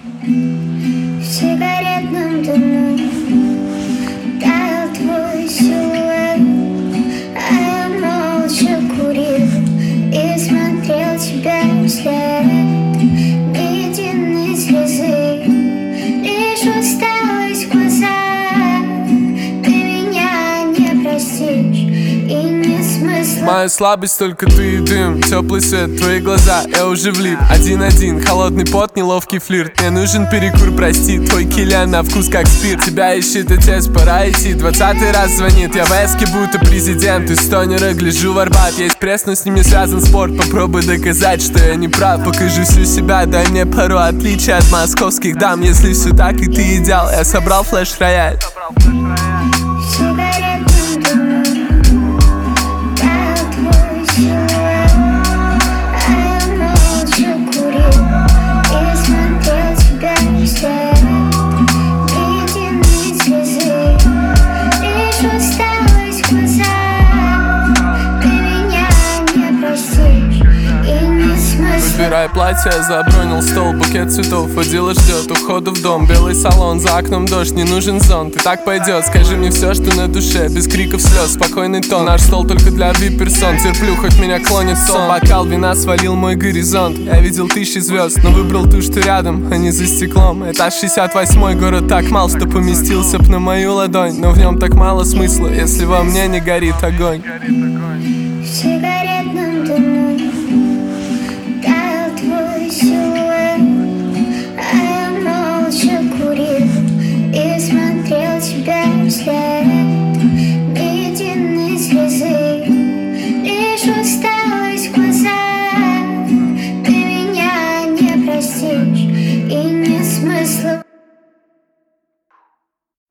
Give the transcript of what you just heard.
В сигаретном дыму таял твой силуэт, а я молча курил и смотрел тебе вслед. Ни единой слезы, лишь усталость в глазах. Ты меня не простишь и не смысл. Моя слабость только ты и дым, теплый свет, твои глаза, я уже влип. 1-1, холодный пот, неловкий флирт. Мне нужен перекур, прости, твой килян на вкус как спирт. Тебя ищет отец, пора идти, 20-й раз звонит. Я в эске, будто президент, из тонера гляжу в Арбат. Есть пресс, но с ними связан спорт, попробуй доказать, что я не прав. Покажу всю себя, дай мне пару отличий от московских дам. Если все так и ты идеал, я собрал флеш-рояль. В сигаретном дыму таял твой силуэт, а я молча курил и смотрел тебе вслед. Ни единой слезы, лишь усталость в глазах. Ты меня не простишь и не смысл. Выбирай платье, забронил стол, букет цветов, водила ждет ухода в дом. Белый салон, за окном дождь, не нужен зонт. И так пойдет, скажи мне все, что на душе, без криков слез, спокойный тон. Наш стол только для VIP-персон, терплю, хоть меня клонит сон. Бокал вина свалил мой горизонт, я видел тысячи звезд, но выбрал ту, что рядом, а не за стеклом. Этаж 68, город так мал, что поместился б на мою ладонь. Но в нем так мало смысла, если во мне не горит огонь. В сигаретном